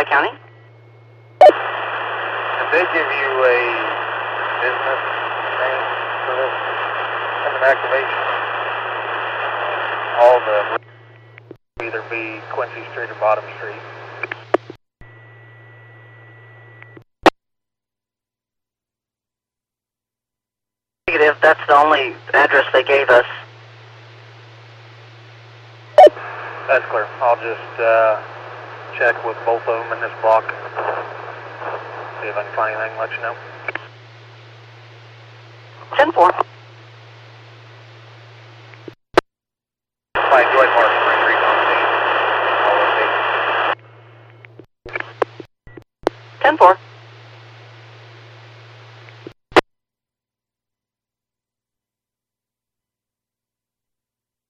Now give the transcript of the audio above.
County. Did they give you a business name for this as an activation? All the either be Quincy Street or Bottom Street. Negative, that's the only address they gave us. That's clear. I'll just check with both of them in this block. See if I can find anything, let you know. 10-4. Fine, Joy Park, Spring Creek on the 10-4. 10-4.